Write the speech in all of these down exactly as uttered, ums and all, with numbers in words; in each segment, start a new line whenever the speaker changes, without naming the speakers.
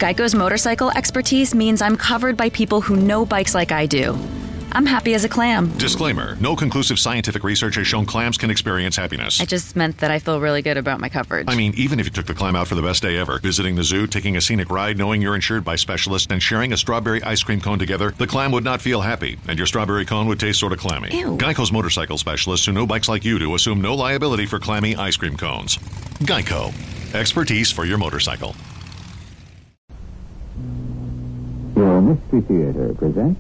Geico's motorcycle expertise means I'm covered by people who know bikes like I do. I'm happy as a clam.
Disclaimer. No conclusive scientific research has shown clams can experience happiness.
I just meant that I feel really good about my coverage.
I mean, even if you took the clam out for the best day ever, visiting the zoo, taking a scenic ride, knowing you're insured by specialists, and sharing a strawberry ice cream cone together, the clam would not feel happy, and your strawberry cone would taste sort of clammy.
Ew.
Geico's motorcycle specialists who know bikes like you do assume no liability for clammy ice cream cones. Geico. Expertise for your motorcycle.
Your Mystery Theater presents...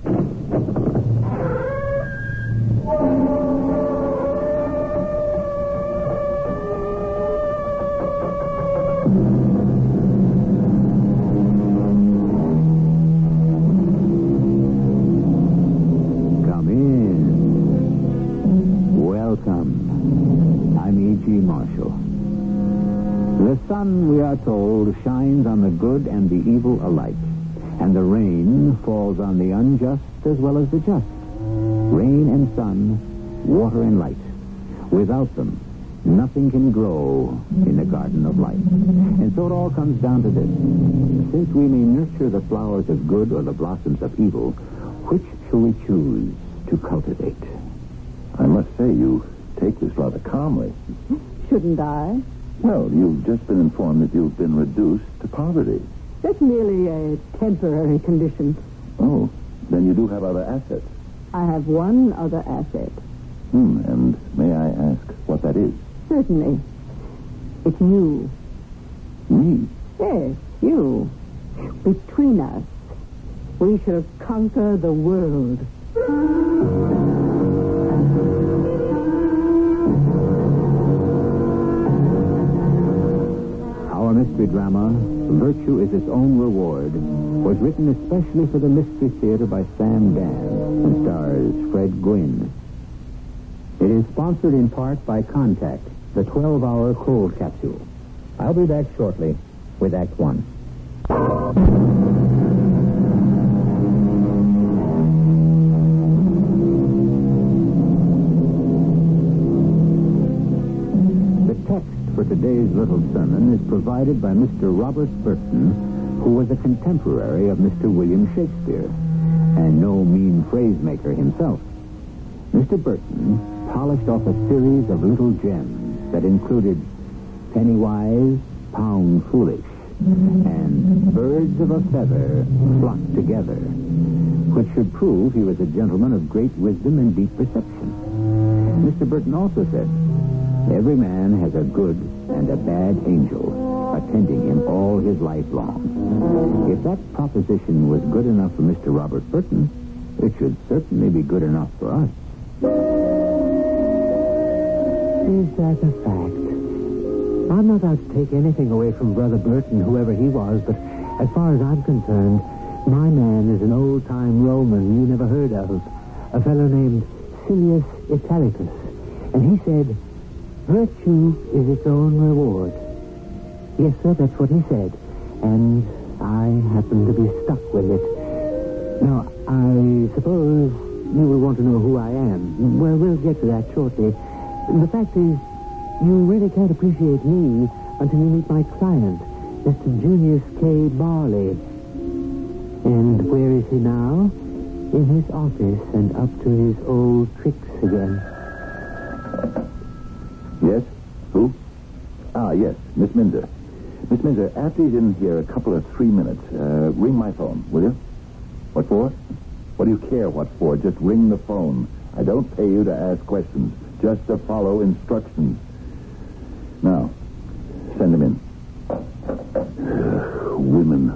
Come in. Welcome. I'm E G. Marshall. The sun, we are told, shines on the good and the evil alike. And the rain falls on the unjust as well as the just. Rain and sun, water and light. Without them, nothing can grow in the garden of life. And so it all comes down to this. Since we may nurture the flowers of good or the blossoms of evil, which shall we choose to cultivate?
I must say, you take this rather calmly.
Shouldn't I?
Well, you've just been informed that you've been reduced to poverty.
That's merely a temporary condition.
Oh, then you do have other assets.
I have one other asset.
Hmm, and may I ask what that is?
Certainly. It's you.
Me?
Yes, you. Between us, we shall conquer the world.
Our mystery drama, Virtue is Its Own Reward, was written especially for the Mystery Theater by Sam Dan and stars Fred Gwynne. It is sponsored in part by Contact, the twelve-hour cold capsule. I'll be back shortly with Act One. For today's little sermon is provided by Mister Robert Burton, who was a contemporary of Mister William Shakespeare, and no mean phrase maker himself. Mister Burton polished off a series of little gems that included penny wise, pound foolish, and birds of a feather flock together, which should prove he was a gentleman of great wisdom and deep perception. Mister Burton also said, every man has a good and a bad angel attending him all his life long. If that proposition was good enough for Mister Robert Burton, it should certainly be good enough for us.
Is that a fact? I'm not out to take anything away from Brother Burton, whoever he was, but as far as I'm concerned, my man is an old-time Roman you never heard of, a fellow named Silius Italicus. And he said, virtue is its own reward. Yes, sir, that's what he said. And I happen to be stuck with it. Now, I suppose you will want to know who I am. Well, we'll get to that shortly. The fact is, you really can't appreciate me until you meet my client, Mister Junius K. Barley. And where is he now? In his office and up to his old tricks again.
Yes? Who? Ah, yes, Miss Minzer. Miss Minzer, after he's in here a couple of three minutes, uh, ring my phone, will you? What for? What do you care what for? Just ring the phone. I don't pay you to ask questions, just to follow instructions. Now, send him in. Women.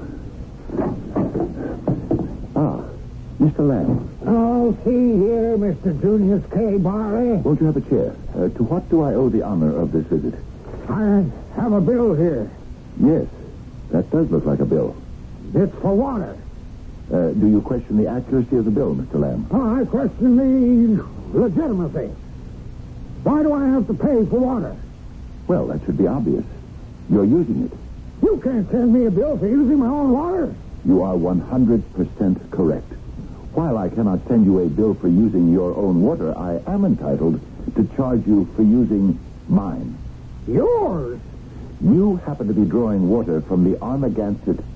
Ah, Mister Lamb.
Oh, see here, Mister Junius K. Barley.
Won't you have a chair? Uh, to what do I owe the honor of this visit?
I have a bill here.
Yes, that does look like a bill.
It's for water.
Uh, do you question the accuracy of the bill, Mister Lamb?
Oh, I question the legitimacy. Why do I have to pay for water?
Well, that should be obvious. You're using it.
You can't send me a bill for using my own water.
You are one hundred percent correct. While I cannot send you a bill for using your own water, I am entitled to charge you for using mine.
Yours?
You happen to be drawing water from the Armagansett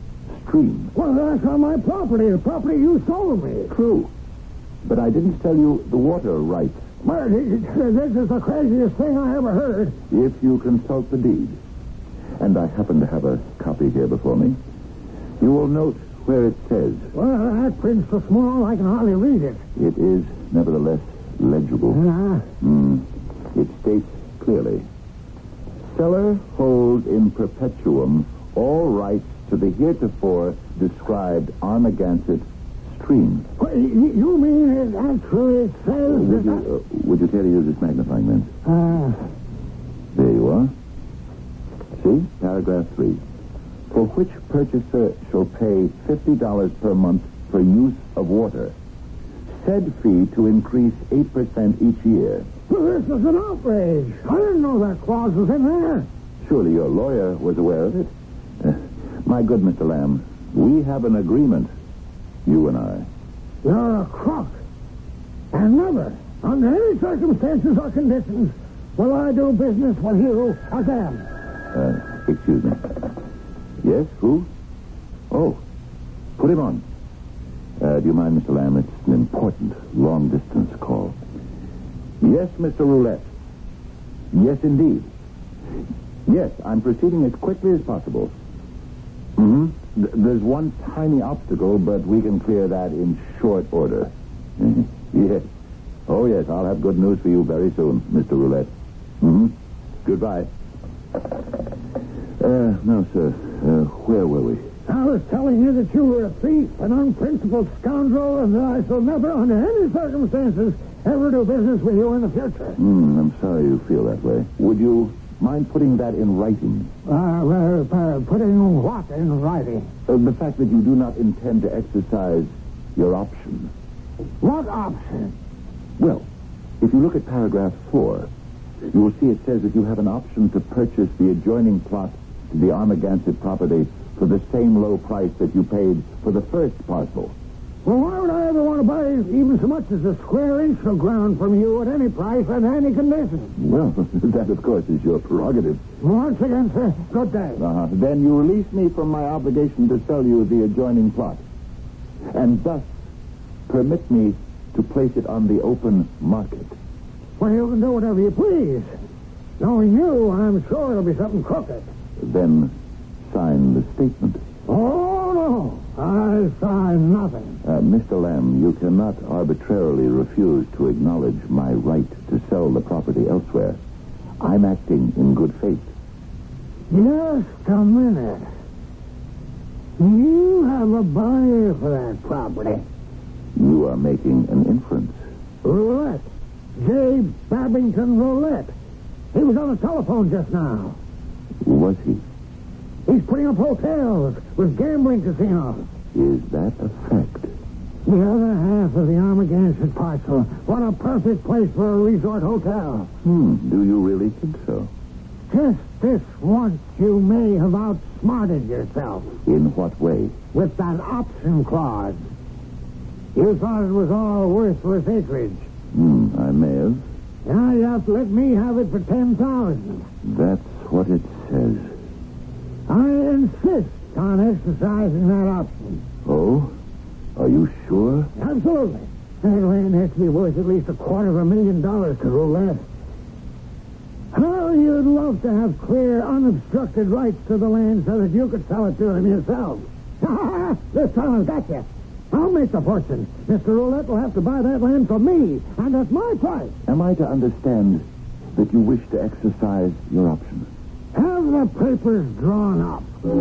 stream.
Well, that's on my property, the property you sold me.
True. But I didn't sell you the water rights.
Well, this is the craziest thing I ever heard.
If you consult the deed, and I happen to have a copy here before me, you will note where it says.
Well, that print's so small I can hardly read it.
It is, nevertheless, legible.
Uh,
Mm. It states clearly, seller holds in perpetuum all rights to the heretofore described Armagansett stream.
what, you you mean it actually says
Would
that...
you, uh, would you care to use this magnifying lens?
Uh,
There you are. See? Paragraph three. For which purchaser shall pay fifty dollars per month for use of water. Said fee to increase eight percent each year.
well, this is an outrage. I didn't know that clause was in there.
Surely your lawyer was aware of it. Uh, my good Mister Lamb, we have an agreement, you and I.
You're a crook. And never, under any circumstances or conditions, will I do business with you again.
Uh, excuse me. Yes, who? Oh, put him on. Uh, do you mind, Mister Lamb? It's an important long-distance call. Yes, Mister Roulette. Yes, indeed. Yes, I'm proceeding as quickly as possible. Mm-hmm. Th- there's one tiny obstacle, but we can clear that in short order. Yes. Oh, yes, I'll have good news for you very soon, Mister Roulette. Mm-hmm. Goodbye. Uh, no, sir. Uh, where were we?
I was telling you that you were a thief, an unprincipled scoundrel, and that I shall never, under any circumstances, ever do business with you in the future.
Hmm, I'm sorry you feel that way. Would you mind putting that in writing?
Uh, well, uh, putting what in writing?
Uh, the fact that you do not intend to exercise your option.
What option?
Well, if you look at paragraph four, you will see it says that you have an option to purchase the adjoining plot to the Armagansett property for the same low price that you paid for the first parcel.
Well, why would I ever want to buy even so much as a square inch of ground from you at any price and any condition?
Well, that, of course, is your prerogative.
Once again, sir, good day.
Uh-huh. Then you release me from my obligation to sell you the adjoining plot, and thus permit me to place it on the open market.
Well, you can do whatever you please. Knowing you, I'm sure it'll be something crooked.
Then sign the statement.
Oh, no. I sign nothing.
Uh, Mister Lamb, you cannot arbitrarily refuse to acknowledge my right to sell the property elsewhere. I'm acting in good faith.
Just a minute. You have a buyer for that property.
You are making an inference.
Roulette. J. Babington Roulette. He was on the telephone just now.
Was he?
He's putting up hotels with gambling casinos.
Is that a fact?
The other half of the Armagansett parcel. What a perfect place for a resort hotel.
Hmm. Do you really think so?
Just this once you may have outsmarted yourself.
In what way?
With that option clause. You thought it was all worthless acreage.
Hmm. I may have.
Now you have to let me have it for ten thousand.
That's what it says.
I insist on exercising that option.
Oh? Are you sure?
Absolutely. That land has to be worth at least a quarter of a million dollars to Roulette. How you'd love to have clear, unobstructed rights to the land so that you could sell it to him yourself. This time I've got you. I'll make the fortune. Mister Roulette will have to buy that land from me, and at my price.
Am I to understand that you wish to exercise your option?
Have the papers drawn up.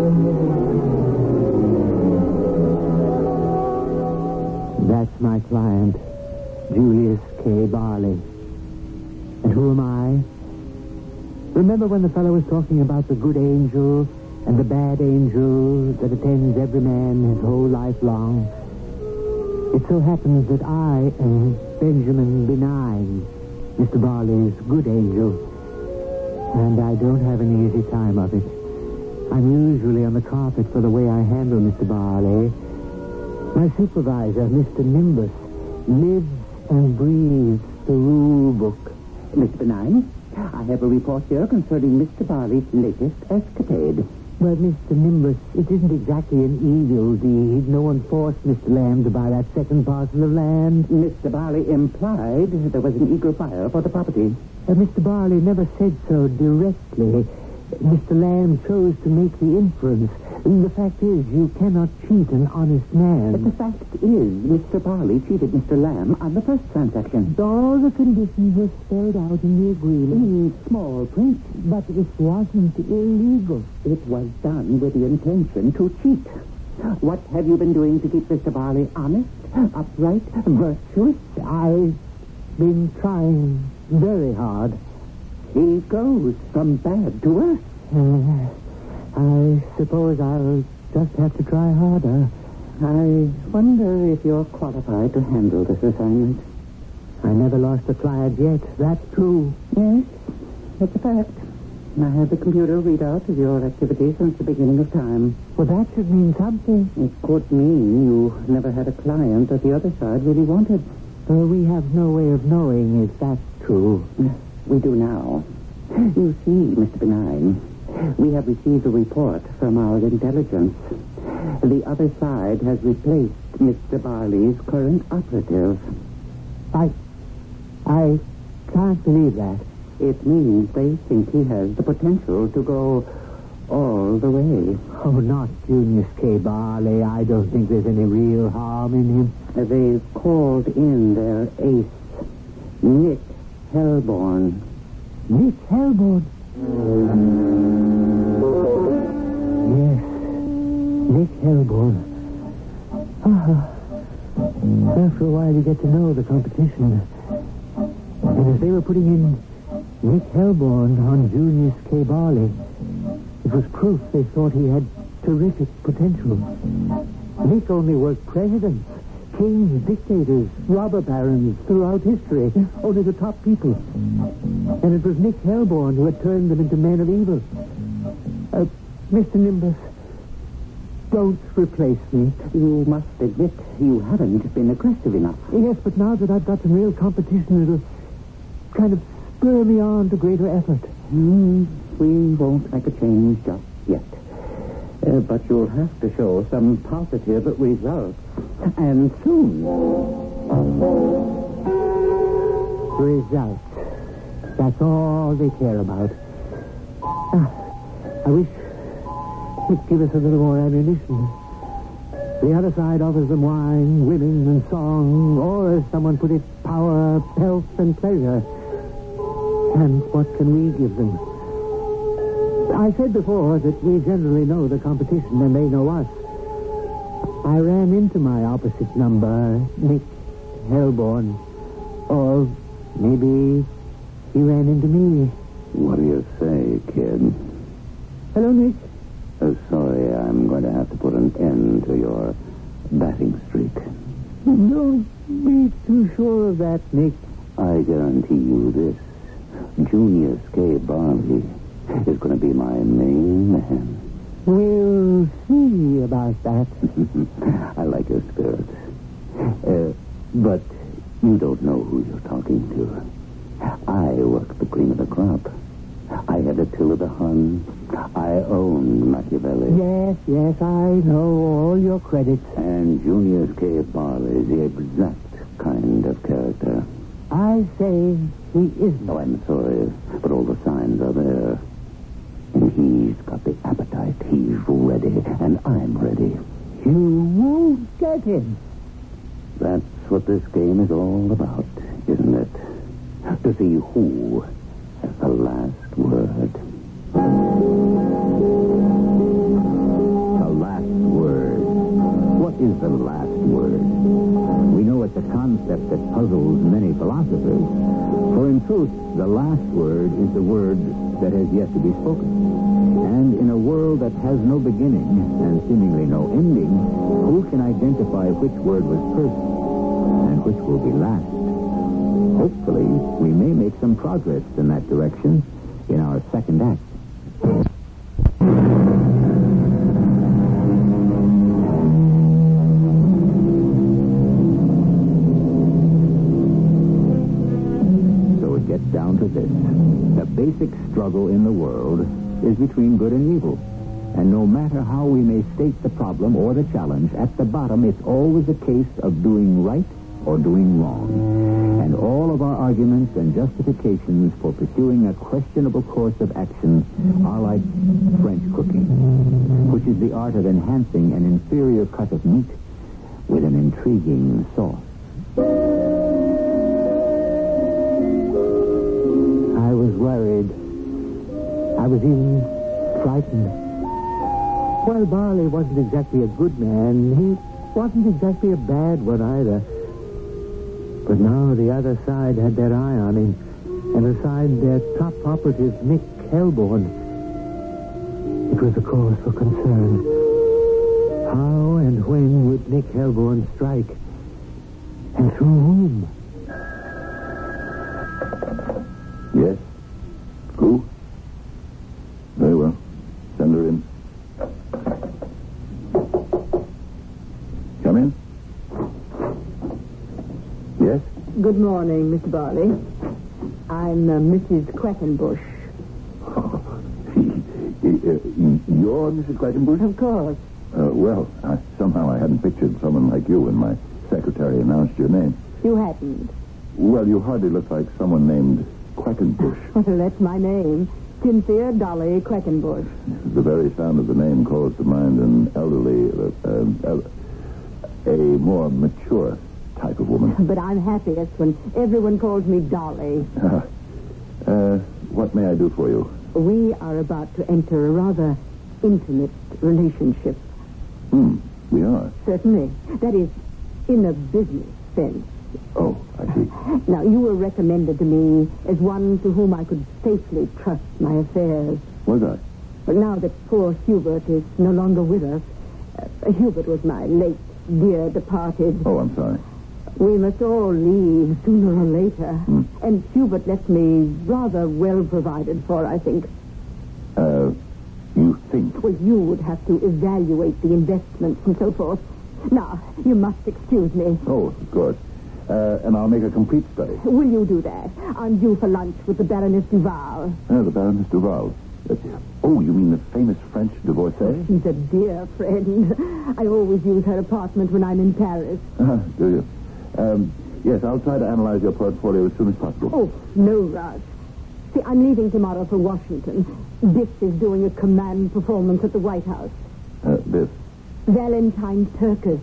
That's my client, Julius K. Barley. And who am I? Remember when the fellow was talking about the good angel and the bad angel that attends every man his whole life long? It so happens that I am Benjamin Benign, Mister Barley's good angel. And I don't have an easy time of it. I'm usually on the carpet for the way I handle Mister Barley. My supervisor, Mister Nimbus, lives and breathes the rule book.
Miss Benign, I have a report here concerning Mister Barley's latest escapade.
Well, Mister Nimbus, it isn't exactly an evil deed. No one forced Mister Lamb to buy that second parcel of land.
Mister Barley implied there was an eager buyer for the property.
Uh, Mister Barley never said so directly. Mister Lamb chose to make the inference. The fact is, you cannot cheat an honest man.
But the fact is, Mister Barley cheated Mister Lamb on the first transaction.
All the conditions were spelled out in the agreement.
In small print.
But it wasn't illegal.
It was done with the intention to cheat. What have you been doing to keep Mister Barley honest, upright, virtuous?
I've been trying very hard.
He goes from bad to worse.
Uh, I suppose I'll just have to try harder.
I wonder if you're qualified to handle this assignment.
I never lost a client yet. That's true.
Yes, that's a fact. I have the computer readout of your activity since the beginning of time.
Well, that should mean something.
It could mean you never had a client that the other side really wanted.
Uh, we have no way of knowing if that's true.
We do now. You see, Mister Benign, we have received a report from our intelligence. The other side has replaced Mister Barley's current operative.
I... I can't believe that.
It means they think he has the potential to go all the way.
Oh, not Junius K. Barley. I don't think there's any real harm in him.
They've called in their ace, Nick Hellborn.
Nick Hellborn? Yes, Nick Hellborn. Ah, after a while you get to know the competition. And as they were putting in Nick Hellborn on Junius K. Barley, it was proof they thought he had terrific potential. Nick only worked presidents, kings, dictators, robber barons throughout history, only the top people. And it was Nick Hellborn who had turned them into men of evil. Uh, Mister Nimbus, don't replace me.
You must admit you haven't been aggressive enough.
Yes, but now that I've got some real competition, it'll kind of spur me on to greater effort.
Mm, we won't make a change just yet. Uh, but you'll have to show some positive results. And soon.
Results. That's all they care about. Ah, I wish they'd give us a little more ammunition. The other side offers them wine, women, and song, or, as someone put it, power, health, and pleasure. And what can we give them? I said before that we generally know the competition and they know us. I ran into my opposite number, Nick Hellborn. Or maybe he ran into me.
What do you say, kid?
Hello, Nick.
Uh, sorry, I'm going to have to put an end to your batting streak.
Don't be too sure of that, Nick.
I guarantee you this. Junius K. Barley is going to be my main man.
We'll see about that.
I like your spirit. Uh, but you don't know who you're talking to. I work the cream of the crop. I had a till of the Hun. I owned Machiavelli.
Yes, yes, I know all your credits.
And Junius K. Barley is the exact kind of character.
I say he isn't.
Oh, I'm sorry, but all the signs are there. And he's got the appetite. He's ready, and I'm ready.
You won't get him.
That's what this game is all about, isn't it? To see who has the last word. The last word. What is the last word?
We know it's a concept that puzzles many philosophers. For in truth, the last word is the word that has yet to be spoken. And in a world that has no beginning and seemingly no ending, who can identify which word was first and which will be last? Hopefully, we may make some progress in that direction in our second act. So it gets down to this. The basic struggle in the world is between good and evil. And no matter how we may state the problem or the challenge, at the bottom it's always a case of doing right or doing wrong. And all of our arguments and justifications for pursuing a questionable course of action are like French cooking, which is the art of enhancing an inferior cut of meat with an intriguing sauce.
I was worried. I was even frightened. Well, Barley wasn't exactly a good man. He wasn't exactly a bad one either. But now the other side had their eye on him, and assigned their top operative, Nick Helborn. It was a cause for concern. How and when would Nick Helborn strike? And through whom?
Yes? Who? Very well. Send her in. Come in. Yes?
Good morning, Mister Barley. I'm uh, Missus Quackenbush.
Oh, you're Missus Quackenbush?
Of course.
Uh, well, I, somehow I hadn't pictured someone like you when my secretary announced your name.
You hadn't?
Well, you hardly look like someone named Quackenbush.
Well, that's my name. Cynthia Dolly Quackenbush.
The very sound of the name calls to mind an elderly, uh, uh, a more mature type of woman.
But I'm happiest when everyone calls me Dolly.
Uh, uh, what may I do for you?
We are about to enter a rather intimate relationship.
Hmm, we are.
Certainly. That is, in a business sense.
Oh, I see.
Now, you were recommended to me as one to whom I could safely trust my affairs.
Was I?
But now that poor Hubert is no longer with us, uh, Hubert was my late dear departed.
Oh, I'm sorry.
We must all leave sooner or later.
Hmm.
And Hubert left me rather well provided for, I think.
Uh, you think?
Well, you would have to evaluate the investments and so forth. Now, you must excuse me.
Oh, of course. Uh, and I'll make a complete study.
Will you do that? I'm due for lunch with the Baroness Duval.
Uh, the Baroness Duval. Uh, oh, you mean the famous French divorcee?
She's a dear friend. I always use her apartment when I'm in Paris.
Uh, do you? Um, yes, I'll try to analyze your portfolio as soon as possible.
Oh, no rush. See, I'm leaving tomorrow for Washington. Biff is doing a command performance at the White House.
Uh, Biff?
Valentine Turkus.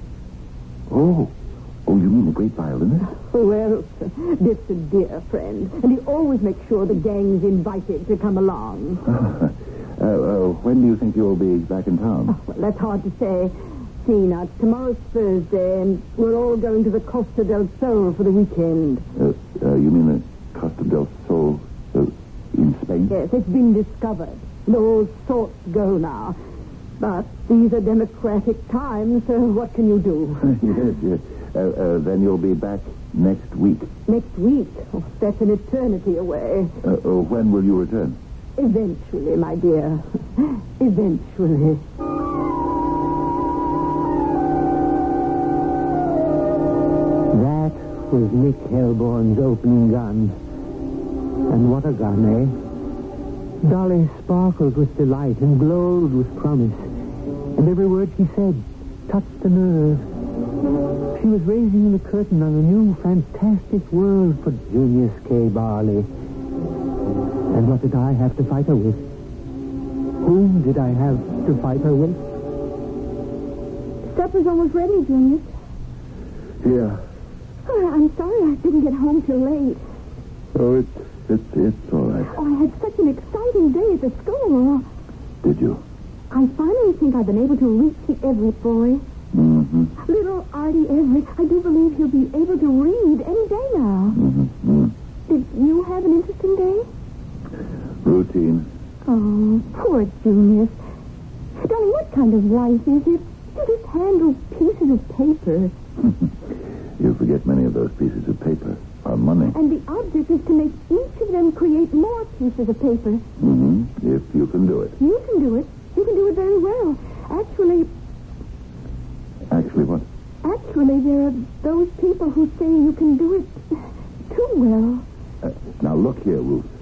Oh. Oh, you mean the great violinist?
Well, Biff's a dear friend, and he always makes sure the gang's invited to come along.
uh, uh, when do you think you'll be back in town?
Oh, well, that's hard to say. See, now, tomorrow's Thursday, and we're all going to the Costa del Sol for the weekend.
Uh, uh, you mean the Costa del Sol uh, in Spain?
Yes, it's been discovered. And all sorts go now. But these are democratic times, so what can you do?
yes, yes. Uh, uh, then you'll be back next week.
Next week? Oh, that's an eternity away.
Uh, uh, when will you return?
Eventually, my dear. Eventually.
That was Nick Helborn's opening gun. And what a gun, eh? Dolly sparkled with delight and glowed with promise. And every word she said touched a nerve. She was raising the curtain on a new, fantastic world for Junius K. Barley. And what did I have to fight her with? Whom did I have to fight her with?
Supper's almost ready, Junius.
Yeah.
Oh, I'm sorry I didn't get home till late.
Oh, it's, it's, it's all right.
Oh, I had such an exciting day at the school.
Did you?
I finally think I've been able to reach the Everett boy.
Mm-hmm.
Little Artie Everett, I do believe he'll be able to read any day now.
Mm-hmm.
Did you have an interesting day?
Routine.
Oh, poor Junius. Darling, what kind of life is it? You just handle pieces of paper.
You forget many of those pieces of paper are money.
And the object is to make each of them create more pieces of paper.
Mm-hmm. If you can do it.
You can do it. You can do it very well. Actually...
Actually what?
Actually, there are those people who say you can do it too well.
Uh, now, look here, Ruth.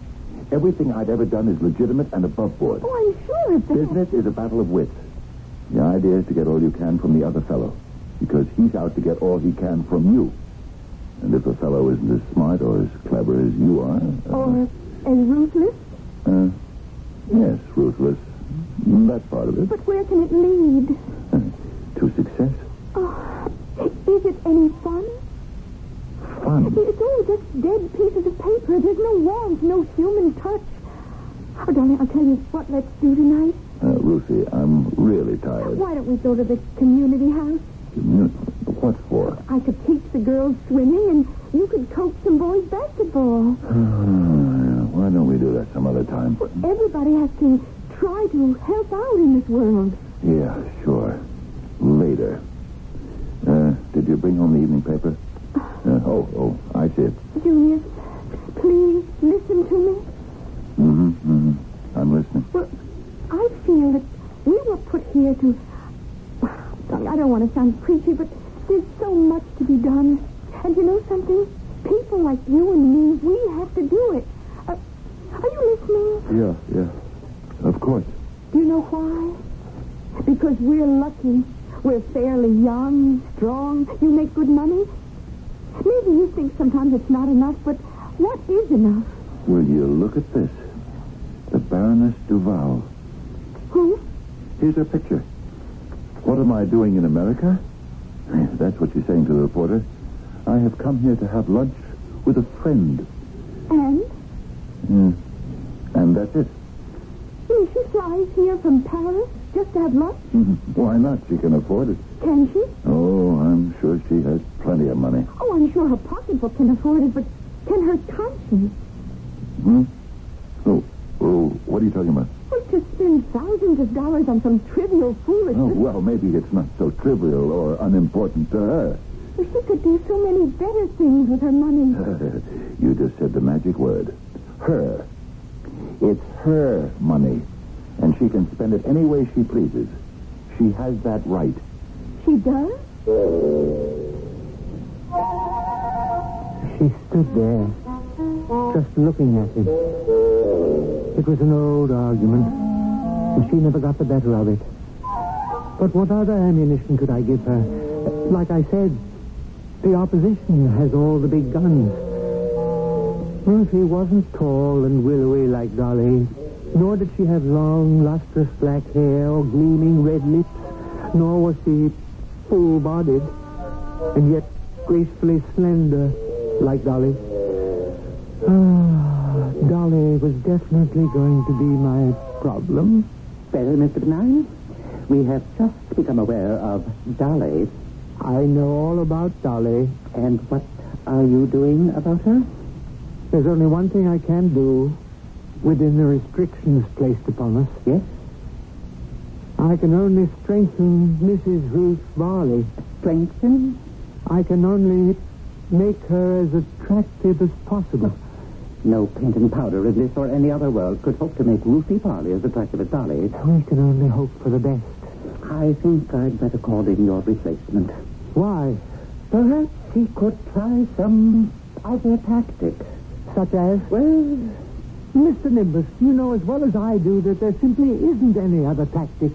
Everything I've ever done is legitimate and above board.
Oh, I'm sure of that.
Business is a battle of wits. The idea is to get all you can from the other fellow, because he's out to get all he can from you. And if a fellow isn't as smart or as clever as you are... Uh,
or as ruthless?
Uh, yes, ruthless. That's part of it.
But where can it lead?
Uh, to success.
Oh, is it any fun?
Fun?
It's all just dead pieces of paper. There's no warmth, no human touch. Oh, darling, I'll tell you what let's do tonight.
Uh, Ruthie, I'm really tired.
Why don't we go to the community house?
What for?
I could teach the girls swimming, and you could coach some boys basketball.
Why don't we do that some other time?
Well, everybody has to try to help out in this world.
Yeah, sure. Later. Uh, did you bring home the evening paper? Uh, oh, oh, I see it.
Junius, please listen to me.
Mm-hmm, mm-hmm. I'm listening.
Well, I feel that we were put here to... I don't want to sound preachy, but there's so much to be done. And you know something? People like you and me, we have to do it. Uh, are you listening?
Yeah, yeah. Of course.
Do you know why? Because we're lucky. We're fairly young, strong. You make good money. Maybe you think sometimes it's not enough, but what is enough?
Will you look at this? The Baroness Duval.
Who?
Here's her picture. What am I doing in America? That's what she's saying to the reporter. I have come here to have lunch with a friend.
And?
Mm. And that's it.
You mean she flies here from Paris just to have lunch?
Why not? She can afford it.
Can she?
Oh, I'm sure she has plenty of money.
Oh, I'm sure her pocketbook can afford it, but can her conscience?
Hmm? Oh, oh, what are you talking about?
Well, to spend thousands of dollars on some trivial foolishness.
Oh, well, maybe it's not so trivial or unimportant to her.
Well, she could do so many better things with her money.
You just said the magic word. Her. It's her money. And she can spend it any way she pleases. She has that right.
She does?
She stood there, just looking at him. It was an old argument, and she never got the better of it. But what other ammunition could I give her? Like I said, the opposition has all the big guns. Ruthie wasn't tall and willowy like Dolly, nor did she have long, lustrous black hair or gleaming red lips, nor was she full-bodied, and yet gracefully slender like Dolly. Ah, Dolly was definitely going to be my problem.
Well, Mister Benign, we have just become aware of Dolly.
I know all about Dolly.
And what are you doing about her?
There's only one thing I can do within the restrictions placed upon us.
Yes?
I can only strengthen Missus Ruth Varley.
Strengthen?
I can only make her as attractive as possible.
No paint and powder in this or any other world could hope to make Ruthie Varley as attractive as Dolly.
We can only hope for the best.
I think I'd better call in your replacement.
Why?
Perhaps he could try some other tactic.
Such as?
Well,
Mister Nimbus, you know as well as I do that there simply isn't any other tactic.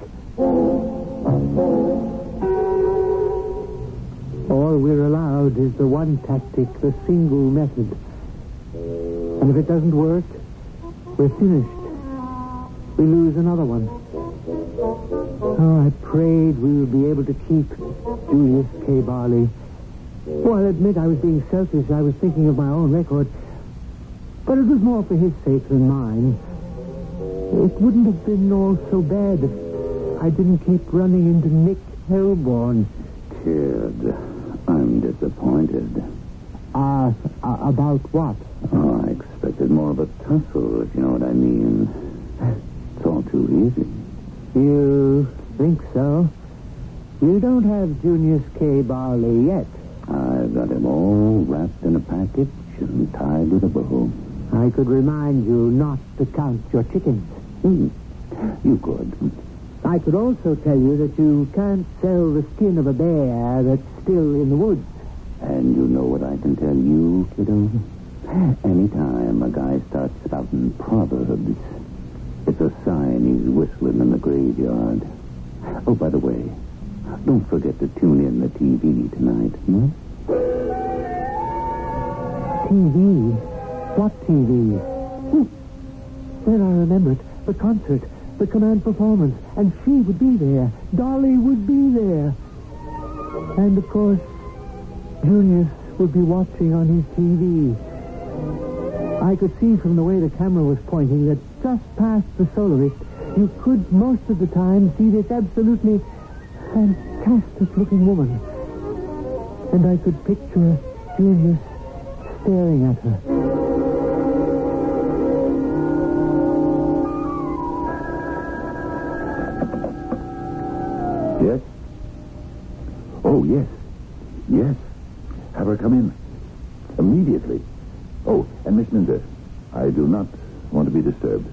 All we're allowed is the one tactic, the single method. And if it doesn't work, we're finished. We lose another one. Oh, I prayed we would be able to keep Julius K. Barley. Oh, I'll admit I was being selfish. I was thinking of my own record. But it was more for his sake than mine. It wouldn't have been all so bad if I didn't keep running into Nick Helborn.
Kid, I'm disappointed.
Uh, uh, about what?
Oh, I expected more of a tussle, if you know what I mean. It's all too easy.
You think so? You don't have Junius K. Barley yet.
I've got him all wrapped in a package and tied with a bow.
I could remind you not to count your chickens.
Hmm. You could.
I could also tell you that you can't sell the skin of a bear that's still in the woods.
And you know what I can tell you, kiddo?
Anytime a guy starts spouting proverbs, it's a sign he's whistling in the graveyard. Oh, by the way, don't forget to tune in the T V tonight, hmm?
T V? What T V? Hmm. Then I remembered the concert, the command performance, and she would be there. Dolly would be there. And, of course, Junius would be watching on his T V. I could see from the way the camera was pointing that just past the soloist, you could most of the time see this absolutely fantastic-looking woman. And I could picture Junius staring at her.
Yes? Oh, yes. Yes. Have her come in. Immediately. Oh, and Miss Minzer, I do not want to be disturbed.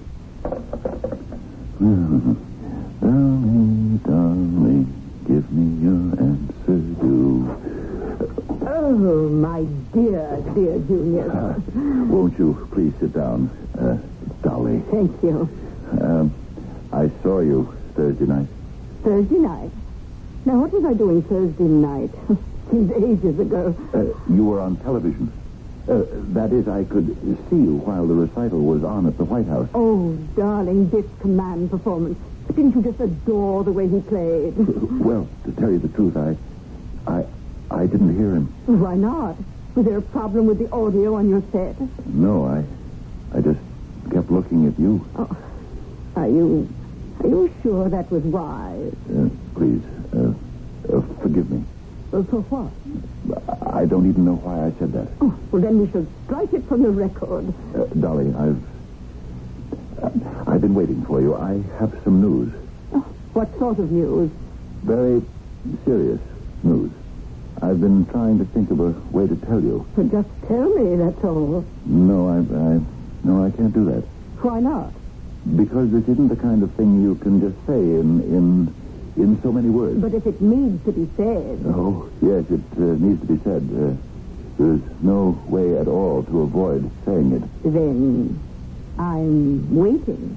Darling, darling, give me your answer due.
Oh, my dear, dear Junior.
Uh, won't you please sit down, uh, Dolly?
Thank you.
Um, I saw you Thursday night.
Thursday night? Now, what was I doing Thursday night? Seems ages ago.
Uh, you were on television. Uh, that is, I could see you while the recital was on at the White House.
Oh, darling, this command performance. Didn't you just adore the way he played?
Well, to tell you the truth, I, I, I didn't hear him.
Why not? Was there a problem with the audio on your set?
No, I, I just kept looking at you.
Oh, are you, are you sure that was wise?
Uh, please, uh, uh, forgive me.
Uh, for what?
I don't even know why I said that.
Oh, well, then we should strike it from the record.
Uh, Dolly, I've, uh, I've been waiting for you. I have some news.
Oh, what sort of news?
Very serious news. I've been trying to think of a way to tell you.
Well, just tell me, that's all.
No, I, I, no, I can't do that.
Why not?
Because this isn't the kind of thing you can just say in, in, in so many words.
But if it needs to be said...
Oh, yes, it uh, needs to be said. Uh, there's no way at all to avoid saying it.
Then I'm waiting.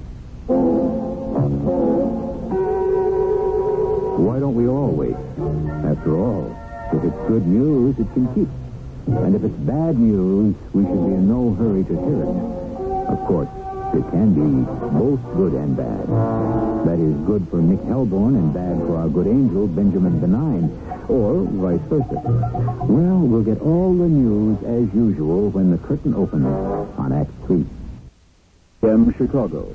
Why don't we all wait? After all, if it's good news, it can keep. And if it's bad news, we should be in no hurry to hear it. Of course, it can be both good and bad. That is good for Nick Helborn and bad for our good angel, Benjamin Benign, or vice versa. Well, we'll get all the news as usual when the curtain opens on Act Three. From Chicago.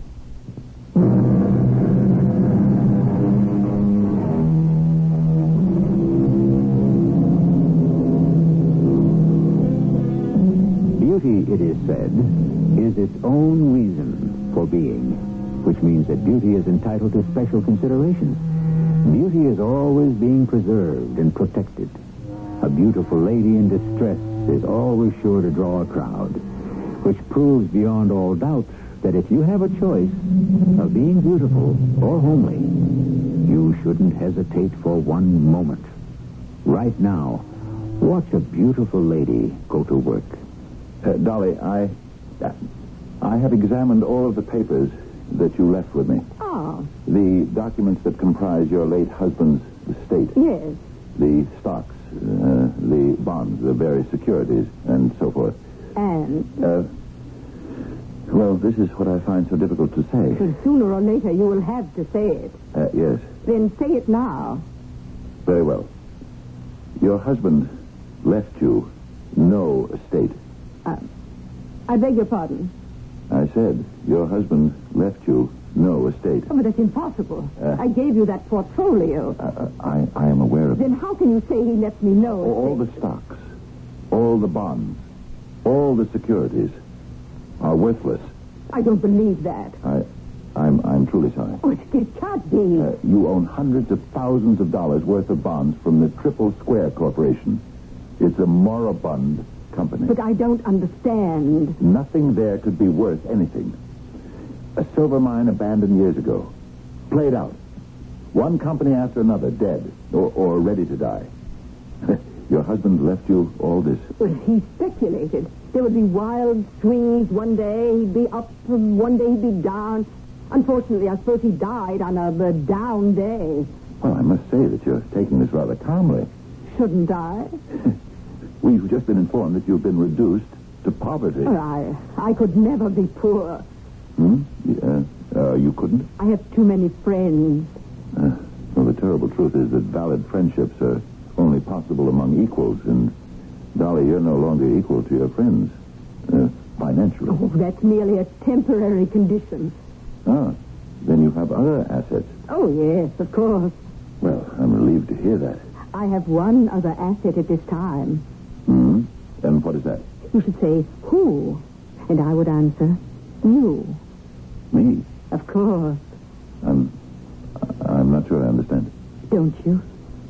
Beauty, it is said, is its own reason for being, which means that beauty is entitled to special consideration. Beauty is always being preserved and protected. A beautiful lady in distress is always sure to draw a crowd, which proves beyond all doubt that if you have a choice of being beautiful or homely, you shouldn't hesitate for one moment. Right now, watch a beautiful lady go to work.
Uh, Dolly, I, I have examined all of the papers that you left with me.
Oh.
The documents that comprise your late husband's estate.
Yes.
The stocks, uh, the bonds, the various securities, and so forth.
And?
Uh, well, this is what I find so difficult to say.
Well, sooner or later you will have to say it.
Uh, yes.
Then say it now.
Very well. Your husband left you no estate.
Uh, I beg your pardon.
I said your husband left you no estate.
Oh, but that's impossible.
Uh,
I gave you that portfolio.
Uh, I, I am aware of it.
Then how can you say he left me no
All
estate?
the stocks, all the bonds, all the securities are worthless.
I don't believe that.
I, I'm, I'm truly sorry.
Oh, it, it can't be.
Uh, you own hundreds of thousands of dollars worth of bonds from the Triple Square Corporation. It's a moribund company.
But I don't understand.
Nothing there could be worth anything. A silver mine abandoned years ago. Played out. One company after another dead or, or ready to die. your husband left you all this?
Well, he speculated. There would be wild swings. One day he'd be up, and one day he'd be down. Unfortunately, I suppose he died on a, a down day.
Well, I must say that you're taking this rather calmly.
Shouldn't I?
We've just been informed that you've been reduced to poverty.
Well, I, I could never be poor.
Hmm? Uh, uh, you couldn't?
I have too many friends.
Uh, well, the terrible truth is that valid friendships are only possible among equals, and, Dolly, you're no longer equal to your friends, uh, financially.
Oh, that's merely a temporary condition.
Ah, then you have other assets.
Oh, yes, of course.
Well, I'm relieved to hear that.
I have one other asset at this time.
Hmm? And what is that?
You should say, who? And I would answer, you.
Me?
Of course.
I'm... I'm not sure I understand.
Don't you?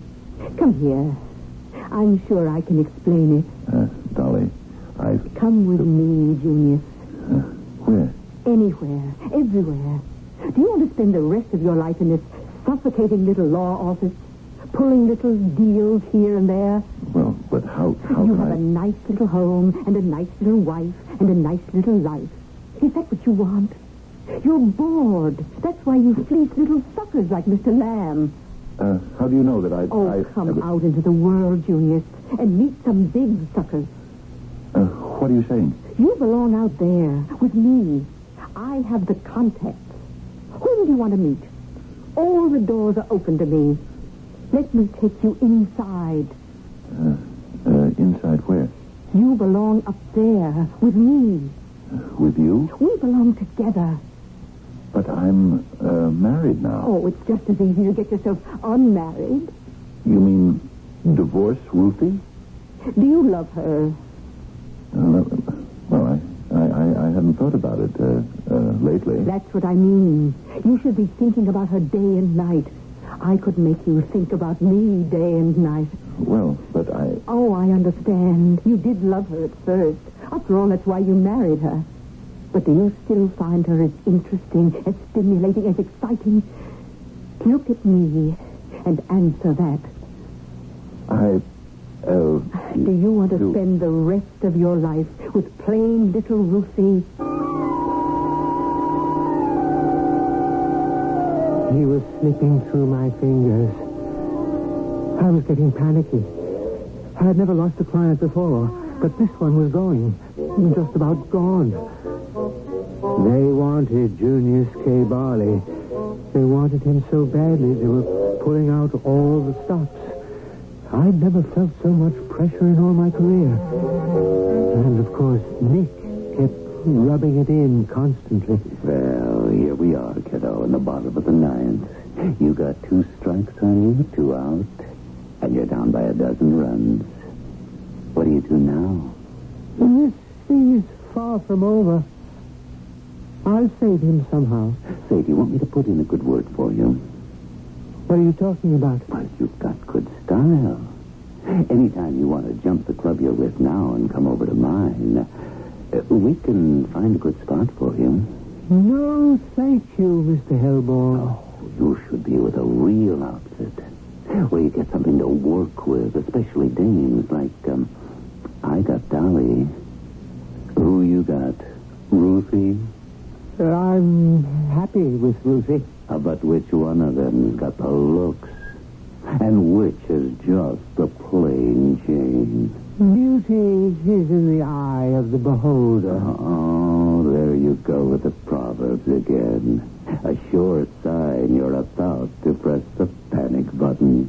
Come here. I'm sure I can explain it.
Uh, Dolly, I've...
Come with me, Junius.
Uh, where?
Anywhere. Everywhere. Do you want to spend the rest of your life in this suffocating little law office? Pulling little deals here and there?
Well, but how... how
you
can
have
I...
a nice little home and a nice little wife and a nice little life. Is that what you want? You're bored. That's why you fleece little suckers like Mister Lamb.
Uh, how do you know that I...
Oh,
I,
come
I,
out into the world, Junius, and meet some big suckers.
Uh, what are you saying?
You belong out there with me. I have the contacts. Whom do you want to meet? All the doors are open to me. Let me take you inside.
Uh, uh, inside where?
You belong up there with me.
Uh, with you?
We belong together.
But I'm uh, married now.
Oh, it's just as easy to get yourself unmarried.
You mean divorce Ruthie?
Do you love her?
Uh, well, I, I, I, I hadn't thought about it uh, uh, lately.
That's what I mean. You should be thinking about her day and night. I could make you think about me day and night.
Well, but I...
Oh, I understand. You did love her at first. After all, that's why you married her. But do you still find her as interesting, as stimulating, as exciting? Look at me and answer that.
I... Uh,
do you want to
do...
spend the rest of your life with plain little Ruthie?
He was slipping through my fingers. I was getting panicky. I had never lost a client before, but this one was going. Just about gone. They wanted Junius K. Barley. They wanted him so badly they were pulling out all the stops. I'd never felt so much pressure in all my career. And, of course, Nick kept rubbing it in constantly.
Well, here we are, kiddo, in the bottom of the ninth. You got two strikes on you, two out, and you're down by a dozen runs. What do you do now?
This thing is far from over. I'll save him somehow.
Say, do you want me to put in a good word for you?
What are you talking about?
Well, you've got good style. Anytime you want to jump the club you're with now and come over to mine, uh, we can find a good spot for you.
No, thank you, Mister Hellborn.
Oh, you should be with a real outfit, where you get something to work with, especially dames like, um, I got Dolly. Who you got? Ruthie?
Uh, I'm happy with Ruthie.
Uh, but which one of them's got the looks? And which is just the plain Jane?
Beauty is in the eye of the beholder.
Oh, there you go with the proverbs again. A sure sign you're about to press the panic button.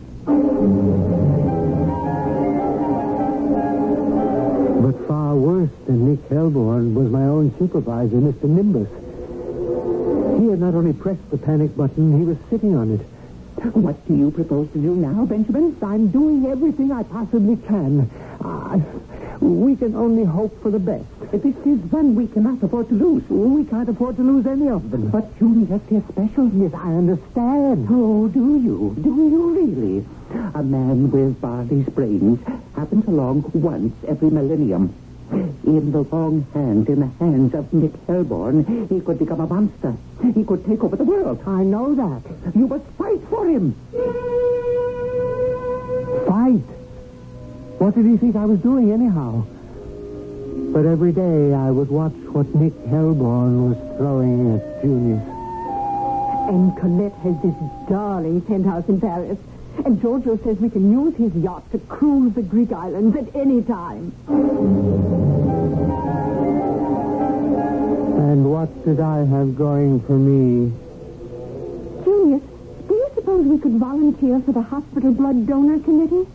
But far worse than Nick Hellborn was my own supervisor, Mister Nimbus. He had not only pressed the panic button, he was sitting on it.
What do you propose to do now, Benjamin?
I'm doing everything I possibly can. Uh, we can only hope for the best.
This is one we cannot afford to lose.
We can't afford to lose any of them.
But Junius is special.
Yes, I understand.
Oh, do you? Do you really? A man with Barley's brains happens along once every millennium. In the wrong hands, in the hands of Nick Hellborn, he could become a monster. He could take over the world.
I know that.
You must fight for him.
Fight? What did he think I was doing anyhow? But every day I would watch what Nick Helborn was throwing at Junius.
And Colette has this darling penthouse in Paris. And Giorgio says we can use his yacht to cruise the Greek islands at any time.
And what did I have going for me?
Junius, do you suppose we could volunteer for the hospital blood donor committee?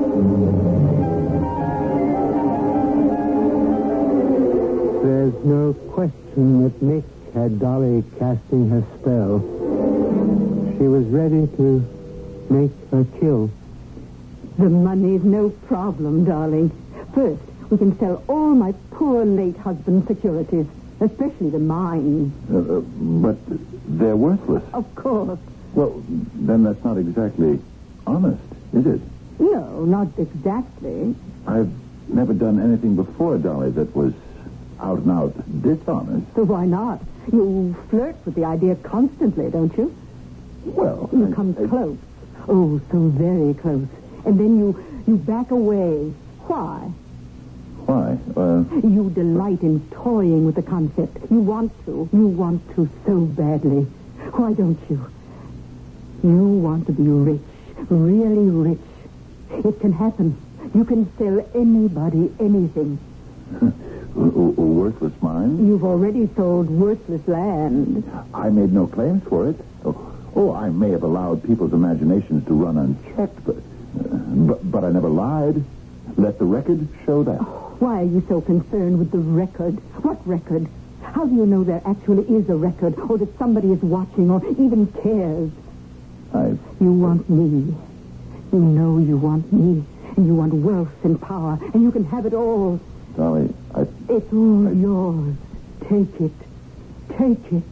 There's no question that Nick had Dolly casting her spell. She was ready to make her kill.
The money's no problem, darling. First, we can sell all my poor late husband's securities, especially the mines.
Uh, uh, but they're worthless.
Of course.
Well, then that's not exactly honest, is it?
No, not exactly.
I've never done anything before, Dolly, that was out and out dishonest.
So why not? You flirt with the idea constantly, don't you?
Well,
You
I-
come
I-
close. Oh, so very close. And then you, you back away. Why?
Why? Uh,
You delight in toying with the concept. You want to. You want to so badly. Why don't you? You want to be rich. Really rich. It can happen. You can sell anybody anything.
a, a worthless mine?
You've already sold worthless land.
I made no claims for it. Oh, oh I may have allowed people's imaginations to run unchecked, but, uh, but, but I never lied. Let the record show that.
Why are you so concerned with the record? What record? How do you know there actually is a record, or that somebody is watching, or even cares?
I...
You want me. You know you want me. And you want wealth and power, and you can have it all.
Dolly, I...
It's all yours. Take it. Take it.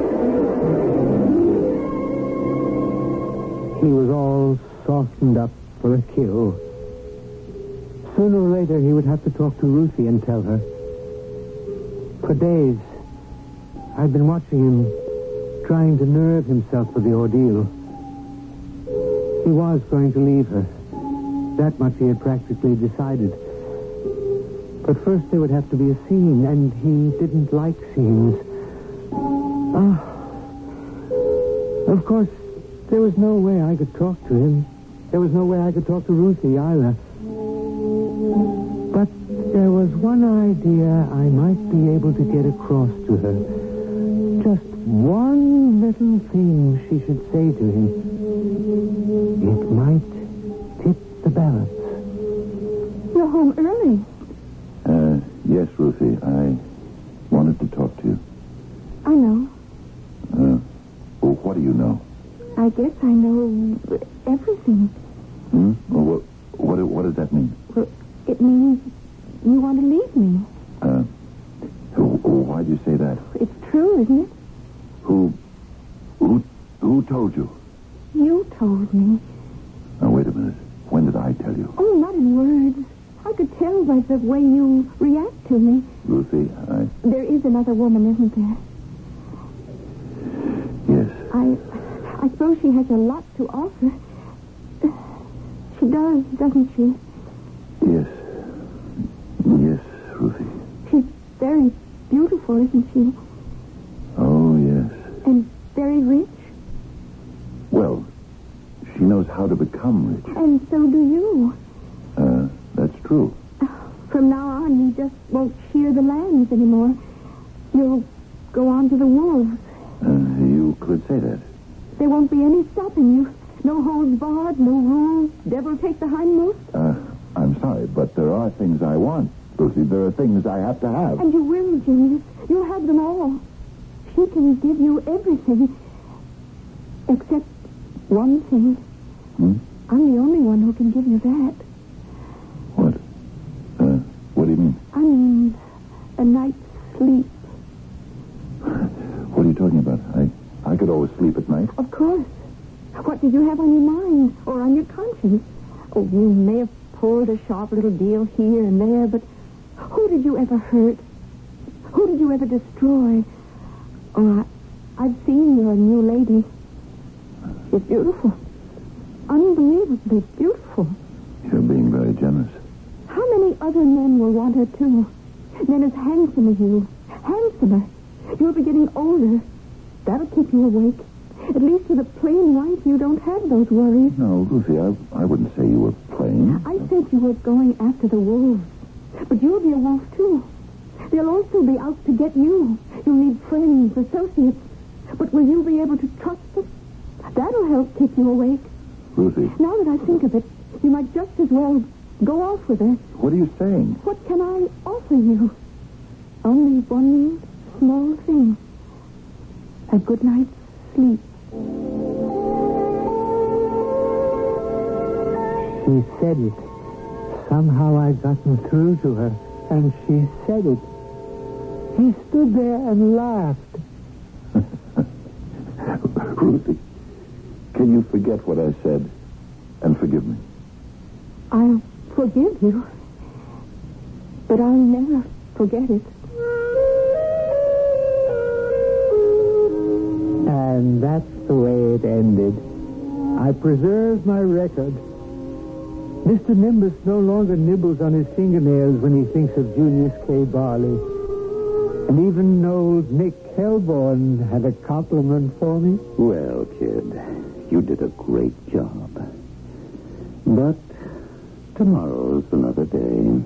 He was all softened up for a kill. Sooner or later, he would have to talk to Ruthie and tell her. For days, I'd been watching him, trying to nerve himself for the ordeal. He was going to leave her. That much he had practically decided. But first there would have to be a scene, and he didn't like scenes. Ah. Of course, there was no way I could talk to him. There was no way I could talk to Ruthie either. But there was one idea I might be able to get across to her. Just one little thing she should say to him. It might tip the balance.
You're home early.
Uh, yes, Ruthie, I wanted to talk to you.
I know.
Uh, well, what do you know?
I guess I know everything.
Hmm? Well, what, what, what does that mean?
Well, it means you want to leave me.
Uh, who, why do you say that?
It's true, isn't it?
Who, who, who told you?
You told me.
Now, wait a minute. When did I tell you?
Oh, not in words. I could tell by the way you react to me.
Ruthie, I...
There is another woman, isn't there?
Yes.
I... I suppose she has a lot to offer. She does, doesn't she?
Yes. Yes, Ruthie.
She's very beautiful, isn't she?
Oh, yes.
And very rich.
Well, she knows how to become rich.
And so do you.
Uh, that's true.
From now on, you just won't shear the lambs anymore. You'll go on to the wolves.
Uh, you could say that.
There won't be any stopping you. No holds barred, no rules. Devil take the hindmost.
Uh, I'm sorry, but there are things I want, Lucy. There are things I have to have.
And you will, Junius. You'll have them all. She can give you everything. Except one thing.
Hmm?
I'm the only one who can give you that.
What? Uh, what do you mean?
I mean, a night's sleep.
What are you talking about? I, I could always sleep at night.
Of course. What did you have on your mind or on your conscience? Oh, you may have pulled a sharp little deal here and there, but who did you ever hurt? Who did you ever destroy? Oh, I, I've seen your new lady. She's beautiful. Unbelievably beautiful.
You're being very generous.
How many other men will want her, too? Men as handsome as you. Handsomer. You'll be getting older. That'll keep you awake. At least with a plain wife, you don't have those worries.
No, Lucy, I, I wouldn't say you were plain.
I said you were going after the wolves. But you'll be a wolf, too. They'll also be out to get you. You'll need friends, associates. But will you be able to trust them? That'll help keep you awake.
Lucy.
Now that I think of it, you might just as well go off with her.
What are you saying?
What can I offer you? Only one small thing. A good night's sleep.
She said it. Somehow I'd gotten through to her, and she said it. He stood there and laughed.
Ruthie, can you forget what I said and forgive me?
I'll forgive you, but I'll never forget it.
And that's the way it ended. I preserved my record. Mister Nimbus no longer nibbles on his fingernails when he thinks of Julius K. Barley. And even old Nick Helborn had a compliment for me.
Well, kid, you did a great job. But tomorrow's another day.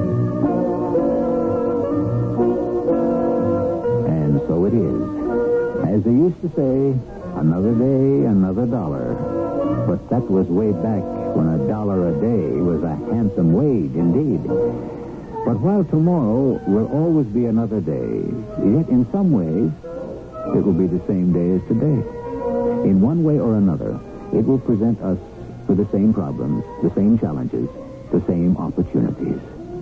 And so it is. As they used to say, another day, another dollar. But that was way back when a dollar a day was a handsome wage indeed. But while tomorrow will always be another day, yet in some ways, it will be the same day as today. In one way or another, it will present us with the same problems, the same challenges, the same opportunities.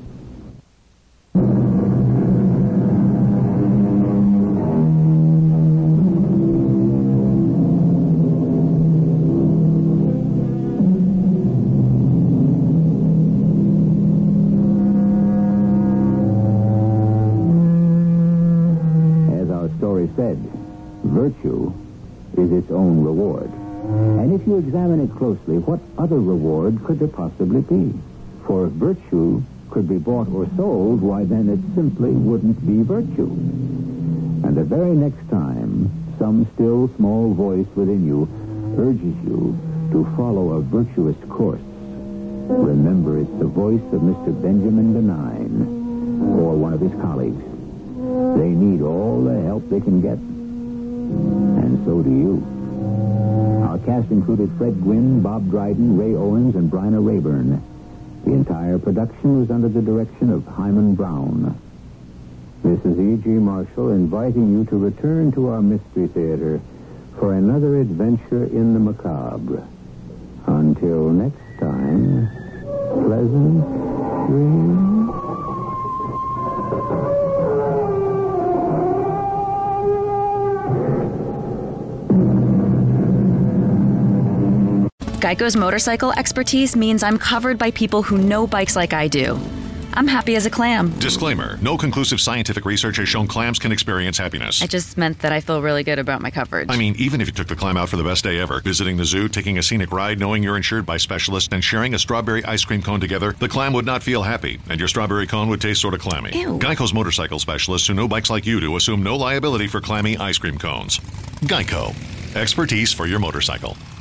Said, virtue is its own reward. And if you examine it closely, what other reward could there possibly be? For if virtue could be bought or sold, why then it simply wouldn't be virtue. And the very next time some still small voice within you urges you to follow a virtuous course, remember it's the voice of Mister Benjamin Benign or one of his colleagues. They need all the help they can get. And so do you. Our cast included Fred Gwynne, Bob Dryden, Ray Owens, and Bryna Rayburn. The entire production was under the direction of Hyman Brown. This is E G. Marshall inviting you to return to our Mystery Theater for another adventure in the macabre. Until next time, pleasant dreams.
Geico's motorcycle expertise means I'm covered by people who know bikes like I do. I'm happy as a clam.
Disclaimer. No conclusive scientific research has shown clams can experience happiness.
I just meant that I feel really good about my coverage.
I mean, even if you took the clam out for the best day ever, visiting the zoo, taking a scenic ride, knowing you're insured by specialists, and sharing a strawberry ice cream cone together, the clam would not feel happy, and your strawberry cone would taste sort of clammy.
Ew.
Geico's motorcycle specialists who know bikes like you do assume no liability for clammy ice cream cones. Geico. Expertise for your motorcycle.